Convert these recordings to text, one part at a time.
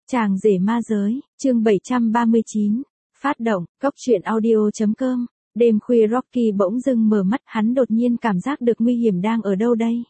Chàng rể ma giới, chương 739, phát động, cốc truyện audio.com, đêm khuya Rocky bỗng dưng mở mắt, hắn đột nhiên cảm giác được nguy hiểm đang ở đâu đây.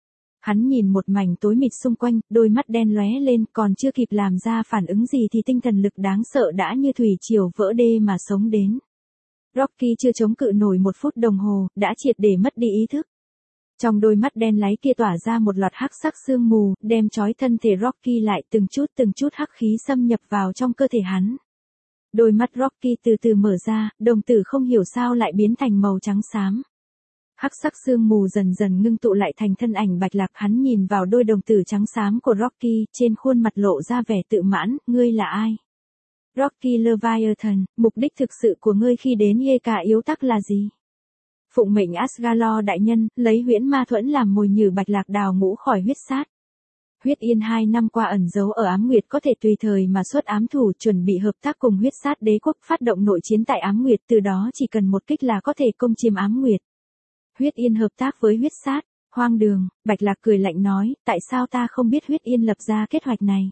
Hắn nhìn một mảnh tối mịt xung quanh, đôi mắt đen lóe lên, còn chưa kịp làm ra phản ứng gì thì tinh thần lực đáng sợ đã như thủy triều vỡ đê mà sống đến. Rocky chưa chống cự nổi 1 phút đồng hồ, đã triệt để mất đi ý thức. Trong đôi mắt đen láy kia tỏa ra một loạt hắc sắc sương mù, đem trói thân thể Rocky lại, từng chút hắc khí xâm nhập vào trong cơ thể hắn. Đôi mắt Rocky từ từ mở ra, đồng tử không hiểu sao lại biến thành màu trắng xám. Hắc sắc sương mù dần dần ngưng tụ lại thành thân ảnh Bạch Lạc, hắn nhìn vào đôi đồng tử trắng xám của Rocky, trên khuôn mặt lộ ra vẻ tự mãn, ngươi là ai? Rocky Leviathan, mục đích thực sự của ngươi khi đến Yeka Yếu Tắc là gì? Phụng mệnh Asgalor đại nhân, lấy huyễn ma thuẫn làm mồi nhử Bạch Lạc đào ngũ khỏi huyết sát. Huyết Yên 2 năm qua ẩn giấu ở Ám Nguyệt có thể tùy thời mà xuất ám thủ, chuẩn bị hợp tác cùng huyết sát đế quốc phát động nội chiến tại Ám Nguyệt, từ đó chỉ cần một kích là có thể công chiếm Ám Nguyệt. Huyết Yên hợp tác với huyết sát, hoang đường, Bạch Lạc cười lạnh nói, tại sao ta không biết Huyết Yên lập ra kế hoạch này?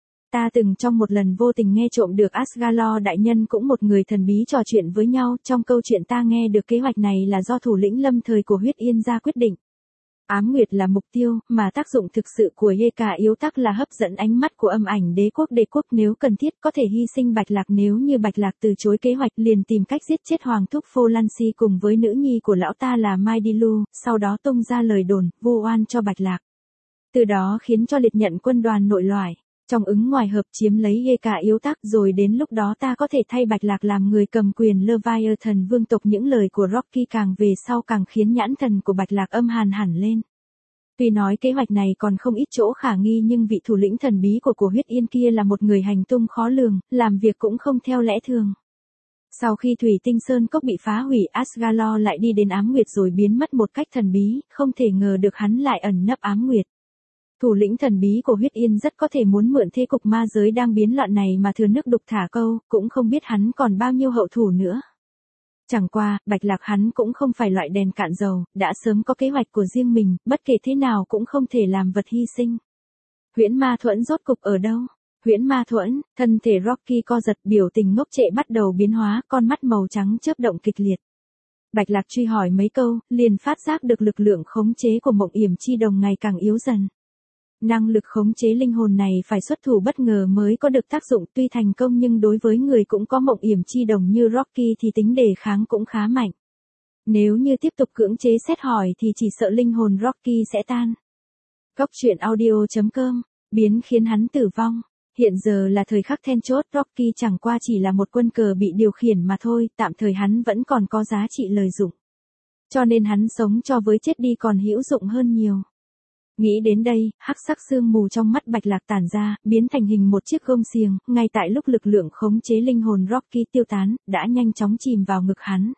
Ta từng trong một lần vô tình nghe trộm được Asgalor đại nhân cũng một người thần bí trò chuyện với nhau, trong câu chuyện ta nghe được kế hoạch này là do thủ lĩnh lâm thời của Huyết Yên ra quyết định. Ám Nguyệt là mục tiêu, mà tác dụng thực sự của Yeka Yếu Tắc là hấp dẫn ánh mắt của âm ảnh đế quốc nếu cần thiết có thể hy sinh Bạch Lạc, nếu như Bạch Lạc từ chối kế hoạch liền tìm cách giết chết Hoàng thúc Folansi cùng với nữ nhi của lão ta là Mai Dilu, sau đó tung ra lời đồn, vu oan cho Bạch Lạc. Từ đó khiến cho liệt nhận quân đoàn nội loài, trong ứng ngoài hợp chiếm lấy Yeka Yếu Tắc, rồi đến lúc đó ta có thể thay Bạch Lạc làm người cầm quyền Leviathan vương tộc. Những lời của Rocky càng về sau càng khiến nhãn thần của Bạch Lạc âm hàn hẳn lên. Tuy nói kế hoạch này còn không ít chỗ khả nghi, nhưng vị thủ lĩnh thần bí của Huyết Yên kia là một người hành tung khó lường, làm việc cũng không theo lẽ thường. Sau khi Thủy Tinh Sơn Cốc bị phá hủy, Asgalor lại đi đến Ám Nguyệt rồi biến mất một cách thần bí, không thể ngờ được hắn lại ẩn nấp Ám Nguyệt. Thủ lĩnh thần bí của Huyết Yên rất có thể muốn mượn thế cục ma giới đang biến loạn này mà thừa nước đục thả câu, cũng không biết hắn còn bao nhiêu hậu thủ nữa. Chẳng qua, Bạch Lạc hắn cũng không phải loại đèn cạn dầu, đã sớm có kế hoạch của riêng mình, bất kể thế nào cũng không thể làm vật hy sinh. Huyễn ma thuẫn rốt cục ở đâu? Huyễn ma thuẫn, thân thể Rocky co giật, biểu tình ngốc trệ bắt đầu biến hóa, con mắt màu trắng chớp động kịch liệt. Bạch Lạc truy hỏi mấy câu, liền phát giác được lực lượng khống chế của Mộng Yểm Chi Đồng ngày càng yếu dần. Năng lực khống chế linh hồn này phải xuất thủ bất ngờ mới có được tác dụng, tuy thành công nhưng đối với người cũng có Mộng Yểm Chi Đồng như Rocky thì tính đề kháng cũng khá mạnh. Nếu như tiếp tục cưỡng chế xét hỏi thì chỉ sợ linh hồn Rocky sẽ tan. Cốc truyện audio.com, biến khiến hắn tử vong. Hiện giờ là thời khắc then chốt, Rocky chẳng qua chỉ là một quân cờ bị điều khiển mà thôi, tạm thời hắn vẫn còn có giá trị lợi dụng. Cho nên hắn sống cho với chết đi còn hữu dụng hơn nhiều. Nghĩ đến đây, hắc sắc sương mù trong mắt Bạch Lạc tản ra, biến thành hình một chiếc gông xiềng, ngay tại lúc lực lượng khống chế linh hồn Rocky tiêu tán, đã nhanh chóng chìm vào ngực hắn.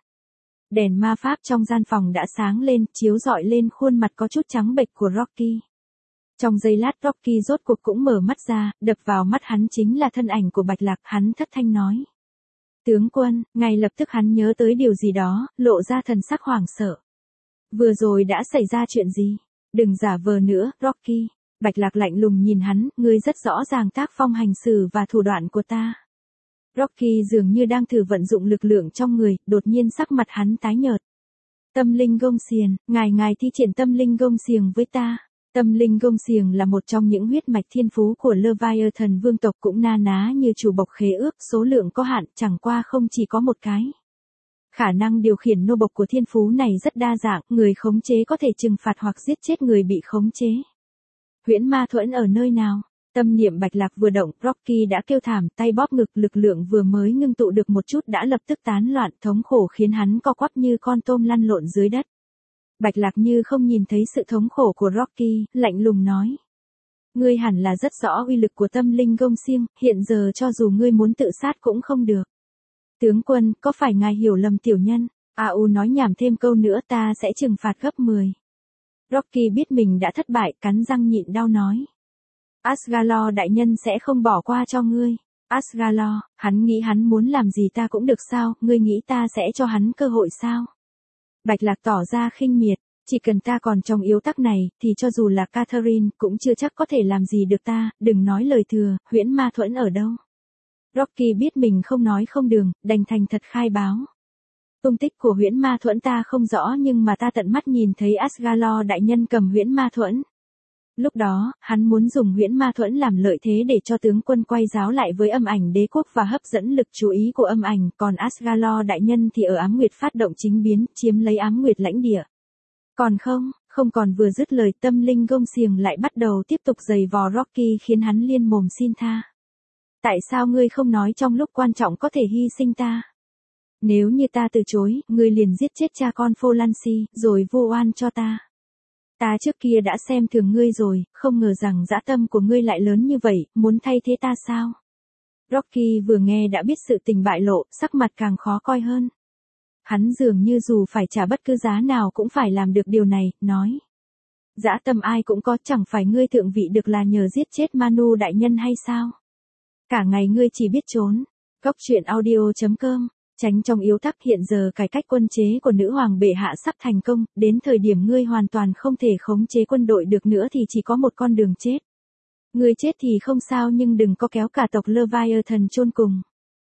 Đèn ma pháp trong gian phòng đã sáng lên, chiếu rọi lên khuôn mặt có chút trắng bệch của Rocky. Trong giây lát Rocky rốt cuộc cũng mở mắt ra, đập vào mắt hắn chính là thân ảnh của Bạch Lạc, hắn thất thanh nói. Tướng quân, ngay lập tức hắn nhớ tới điều gì đó, lộ ra thần sắc hoảng sợ. Vừa rồi đã xảy ra chuyện gì? Đừng giả vờ nữa, Rocky. Bạch Lạc lạnh lùng nhìn hắn, ngươi rất rõ ràng tác phong hành xử và thủ đoạn của ta. Rocky dường như đang thử vận dụng lực lượng trong người, đột nhiên sắc mặt hắn tái nhợt. Tâm linh gông xiềng, ngài thi triển tâm linh gông xiềng với ta. Tâm linh gông xiềng là một trong những huyết mạch thiên phú của Leviathan vương tộc, cũng na ná như chủ bộc khế ước, số lượng có hạn, chẳng qua không chỉ có một cái. Khả năng điều khiển nô bộc của thiên phú này rất đa dạng, người khống chế có thể trừng phạt hoặc giết chết người bị khống chế. Huyễn ma thuẫn ở nơi nào? Tâm niệm Bạch Lạc vừa động, Rocky đã kêu thảm, tay bóp ngực, lực lượng vừa mới ngưng tụ được một chút đã lập tức tán loạn, thống khổ khiến hắn co quắp như con tôm lăn lộn dưới đất. Bạch Lạc như không nhìn thấy sự thống khổ của Rocky, lạnh lùng nói. Ngươi hẳn là rất rõ uy lực của tâm linh gông xiềng, hiện giờ cho dù ngươi muốn tự sát cũng không được. Tướng quân, có phải ngài hiểu lầm tiểu nhân? A.U. nói nhảm thêm câu nữa, ta sẽ trừng phạt gấp 10. Rocky biết mình đã thất bại, cắn răng nhịn đau nói. Asgalor đại nhân sẽ không bỏ qua cho ngươi. Asgalor, hắn nghĩ hắn muốn làm gì ta cũng được sao, ngươi nghĩ ta sẽ cho hắn cơ hội sao? Bạch Lạc tỏ ra khinh miệt, Chỉ cần ta còn trong yếu tắc này, thì cho dù là Catherine cũng chưa chắc có thể làm gì được ta, đừng nói lời thừa, huyễn ma thuẫn ở đâu. Rocky biết mình không nói không đường, đành thành thật khai báo. Tung tích của huyễn ma thuẫn ta không rõ nhưng mà ta tận mắt nhìn thấy Asgalor đại nhân cầm huyễn ma thuẫn. Lúc đó, hắn muốn dùng huyễn ma thuẫn làm lợi thế để cho tướng quân quay giáo lại với âm ảnh đế quốc và hấp dẫn lực chú ý của âm ảnh, còn Asgalor đại nhân thì ở Ám Nguyệt phát động chính biến, chiếm lấy Ám Nguyệt lãnh địa. Còn không còn vừa dứt lời tâm linh gông xiềng lại bắt đầu tiếp tục giày vò Rocky khiến hắn liên mồm xin tha. Tại sao ngươi không nói trong lúc quan trọng có thể hy sinh ta? Nếu như ta từ chối, ngươi liền giết chết cha con Folansi, rồi vu oan cho ta. Ta trước kia đã xem thường ngươi rồi, không ngờ rằng dã tâm của ngươi lại lớn như vậy, muốn thay thế ta sao? Rocky vừa nghe đã biết sự tình bại lộ, sắc mặt càng khó coi hơn. Hắn dường như dù phải trả bất cứ giá nào cũng phải làm được điều này, nói. Dã tâm ai cũng có, chẳng phải ngươi thượng vị được là nhờ giết chết Manu đại nhân hay sao? Cả ngày ngươi chỉ biết trốn. Góc truyện audio.com. Tránh trong yếu tắc. Hiện giờ cải cách quân chế của nữ hoàng bệ hạ sắp thành công, đến thời điểm ngươi hoàn toàn không thể khống chế quân đội được nữa thì chỉ có một con đường chết. Ngươi chết thì không sao nhưng đừng có kéo cả tộc Leviathan chôn cùng.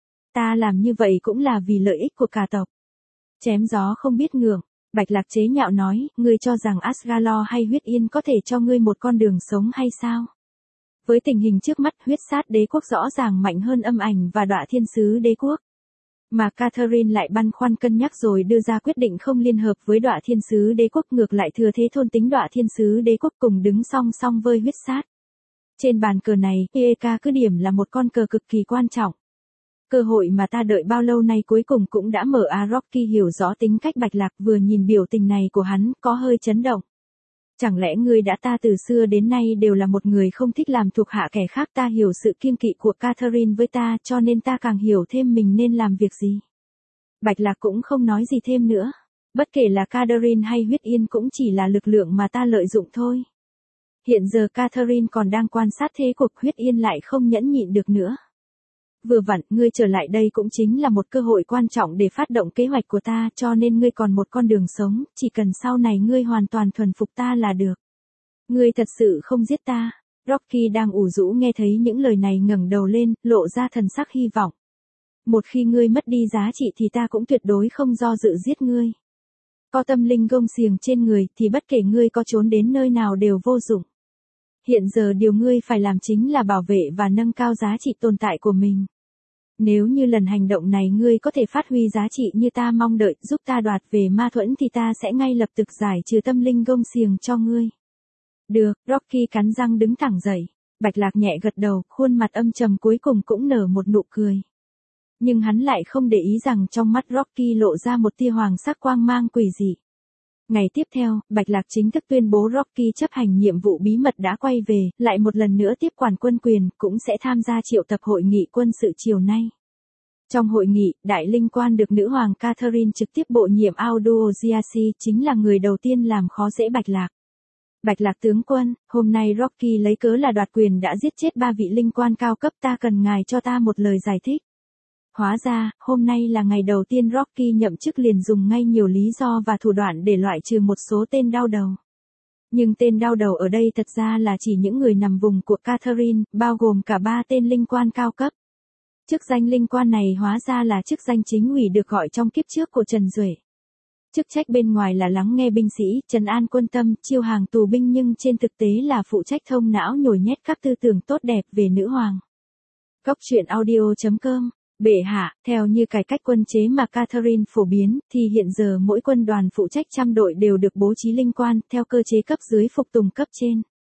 Ta làm như vậy cũng là vì lợi ích của cả tộc. Chém gió không biết ngượng, Bạch Lạc chế nhạo nói, ngươi cho rằng Asgalor hay huyết yên có thể cho ngươi một con đường sống hay sao? Với tình hình trước mắt, huyết sát đế quốc rõ ràng mạnh hơn âm ảnh và đọa thiên sứ đế quốc. Mà Catherine lại băn khoăn cân nhắc rồi đưa ra quyết định không liên hợp với đọa thiên sứ đế quốc, ngược lại thừa thế thôn tính đọa thiên sứ đế quốc cùng đứng song song với huyết sát. Trên bàn cờ này, Eka cứ điểm là một con cờ cực kỳ quan trọng. Cơ hội mà ta đợi bao lâu nay cuối cùng cũng đã mở. Rocky hiểu rõ tính cách Bạch Lạc, vừa nhìn biểu tình này của hắn, có hơi chấn động. Chẳng lẽ ngươi đã ta từ xưa đến nay đều là một người không thích làm thuộc hạ kẻ khác, ta hiểu sự kiêng kỵ của Catherine với ta cho nên ta càng hiểu thêm mình nên làm việc gì. Bạch Lạc cũng không nói gì thêm nữa. Bất kể là Catherine hay huyết yên cũng chỉ là lực lượng mà ta lợi dụng thôi. Hiện giờ Catherine còn đang quan sát thế cuộc, huyết yên lại không nhẫn nhịn được nữa. Vừa vặn, ngươi trở lại đây cũng chính là một cơ hội quan trọng để phát động kế hoạch của ta, cho nên ngươi còn một con đường sống, chỉ cần sau này ngươi hoàn toàn thuần phục ta là được. Ngươi thật sự không giết ta. Rocky đang ủ rũ nghe thấy những lời này ngẩng đầu lên, lộ ra thần sắc hy vọng. Một khi ngươi mất đi giá trị thì ta cũng tuyệt đối không do dự giết ngươi. Có tâm linh gông xiềng trên người thì bất kể ngươi có trốn đến nơi nào đều vô dụng. Hiện giờ điều ngươi phải làm chính là bảo vệ và nâng cao giá trị tồn tại của mình. Nếu như lần hành động này ngươi có thể phát huy giá trị như ta mong đợi, giúp ta đoạt về ma thuẫn thì ta sẽ ngay lập tức giải trừ tâm linh gông xiềng cho ngươi. Được, Rocky cắn răng đứng thẳng dậy. Bạch Lạc nhẹ gật đầu, khuôn mặt âm trầm cuối cùng cũng nở một nụ cười. Nhưng hắn lại không để ý rằng trong mắt Rocky lộ ra một tia hoàng sắc quang mang quỷ dị. Ngày tiếp theo, Bạch Lạc chính thức tuyên bố Rocky chấp hành nhiệm vụ bí mật đã quay về, lại một lần nữa tiếp quản quân quyền, cũng sẽ tham gia triệu tập hội nghị quân sự chiều nay. Trong hội nghị, đại linh quan được nữ hoàng Catherine trực tiếp bổ nhiệm Audoziasi chính là người đầu tiên làm khó dễ Bạch Lạc. Bạch Lạc tướng quân, hôm nay Rocky lấy cớ là đoạt quyền đã giết chết 3 vị linh quan cao cấp, ta cần ngài cho ta một lời giải thích. Hóa ra, hôm nay là ngày đầu tiên Rocky nhậm chức liền dùng ngay nhiều lý do và thủ đoạn để loại trừ một số tên đau đầu. Nhưng tên đau đầu ở đây thật ra là chỉ những người nằm vùng của Catherine, bao gồm cả 3 tên linh quan cao cấp. Chức danh linh quan này hóa ra là chức danh chính ủy được gọi trong kiếp trước của Trần Duệ. Chức trách bên ngoài là lắng nghe binh sĩ, trấn an quân tâm, chiêu hàng tù binh, nhưng trên thực tế là phụ trách thông não nhồi nhét các tư tưởng tốt đẹp về nữ hoàng. Góc truyện audio.com. Bệ hạ, theo như cải cách quân chế mà Catherine phổ biến, thì hiện giờ mỗi quân đoàn phụ trách 100 đội đều được bố trí linh quan, theo cơ chế cấp dưới phục tùng cấp trên.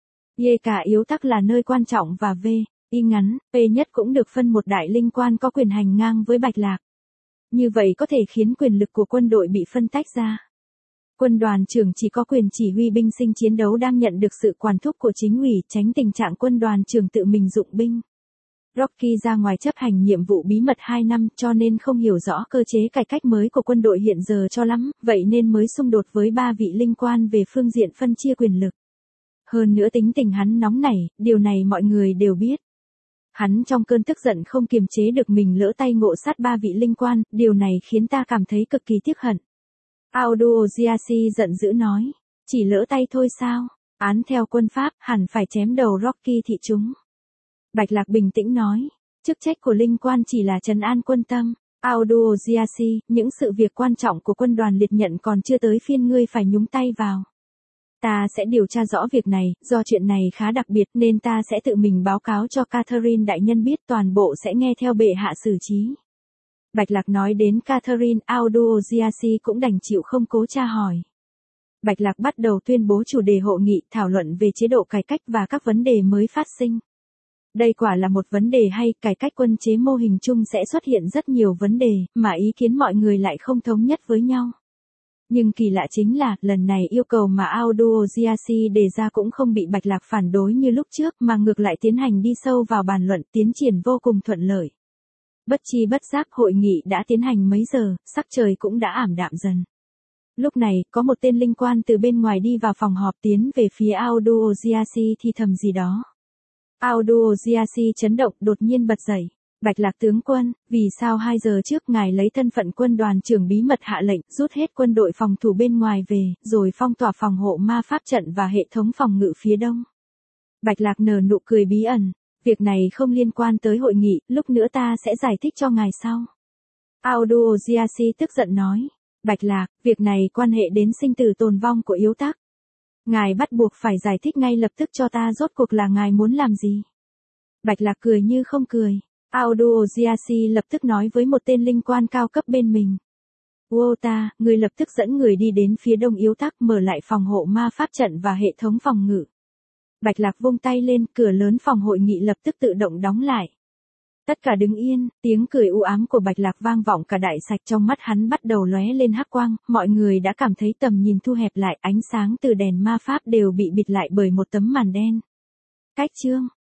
Y cả yếu tắc là nơi quan trọng và V, Y ngắn, P nhất cũng được phân một đại linh quan có quyền hành ngang với Bạch Lạc. Như vậy có thể khiến quyền lực của quân đội bị phân tách ra. Quân đoàn trưởng chỉ có quyền chỉ huy binh sinh chiến đấu, đang nhận được sự quản thúc của chính ủy, tránh tình trạng quân đoàn trưởng tự mình dụng binh. Rocky ra ngoài chấp hành nhiệm vụ bí mật 2 năm cho nên không hiểu rõ cơ chế cải cách mới của quân đội hiện giờ cho lắm, vậy nên mới xung đột với 3 vị linh quan về phương diện phân chia quyền lực. Hơn nữa tính tình hắn nóng nảy, điều này mọi người đều biết. Hắn trong cơn tức giận không kiềm chế được mình lỡ tay ngộ sát 3 vị linh quan, điều này khiến ta cảm thấy cực kỳ tiếc hận. Audoziasi giận dữ nói, Chỉ lỡ tay thôi sao? Án theo quân pháp, hẳn phải chém đầu Rocky thị chúng. Bạch Lạc bình tĩnh nói, chức trách của linh quan chỉ là trấn an quân tâm. Auduoziasi, những sự việc quan trọng của quân đoàn liệt nhận còn chưa tới phiên ngươi phải nhúng tay vào. Ta sẽ điều tra rõ việc này, do chuyện này khá đặc biệt nên ta sẽ tự mình báo cáo cho Catherine đại nhân biết, toàn bộ sẽ nghe theo bệ hạ xử trí. Bạch Lạc nói đến Catherine, Auduoziasi cũng đành chịu không cố tra hỏi. Bạch Lạc bắt đầu tuyên bố chủ đề hội nghị, thảo luận về chế độ cải cách và các vấn đề mới phát sinh. Đây quả là một vấn đề hay, cải cách quân chế mô hình chung sẽ xuất hiện rất nhiều vấn đề, mà ý kiến mọi người lại không thống nhất với nhau. Nhưng kỳ lạ chính là, lần này yêu cầu mà Auduoziasi đề ra cũng không bị Bạch Lạc phản đối như lúc trước, mà ngược lại tiến hành đi sâu vào bàn luận, tiến triển vô cùng thuận lợi. Bất chi bất giác hội nghị đã tiến hành mấy giờ, sắc trời cũng đã ảm đạm dần. Lúc này, có một tên linh quan từ bên ngoài đi vào phòng họp, tiến về phía Auduoziasi thì thầm gì đó. Auduoziasi chấn động, đột nhiên bật dậy. Bạch Lạc tướng quân, vì sao 2 giờ trước ngài lấy thân phận quân đoàn trưởng bí mật hạ lệnh rút hết quân đội phòng thủ bên ngoài về, rồi phong tỏa phòng hộ ma pháp trận và hệ thống phòng ngự phía đông? Bạch Lạc nở nụ cười bí ẩn. Việc này không liên quan tới hội nghị, lúc nữa ta sẽ giải thích cho ngài sau. Auduoziasi tức giận nói. Bạch Lạc, việc này quan hệ đến sinh tử tồn vong của yếu tắc. Ngài bắt buộc phải giải thích ngay lập tức cho ta rốt cuộc là ngài muốn làm gì. Bạch Lạc cười như không cười. Auduoziasi lập tức nói với một tên linh quan cao cấp bên mình. Wota, người lập tức dẫn người đi đến phía đông yếu tắc, mở lại phòng hộ ma pháp trận và hệ thống phòng ngự. Bạch Lạc vung tay lên, cửa lớn phòng hội nghị lập tức tự động đóng lại. Tất cả đứng yên, tiếng cười u ám của Bạch Lạc vang vọng cả đại sảnh, trong mắt hắn bắt đầu lóe lên hắc quang, mọi người đã cảm thấy tầm nhìn thu hẹp lại, ánh sáng từ đèn ma pháp đều bị bịt lại bởi một tấm màn đen. Cách chương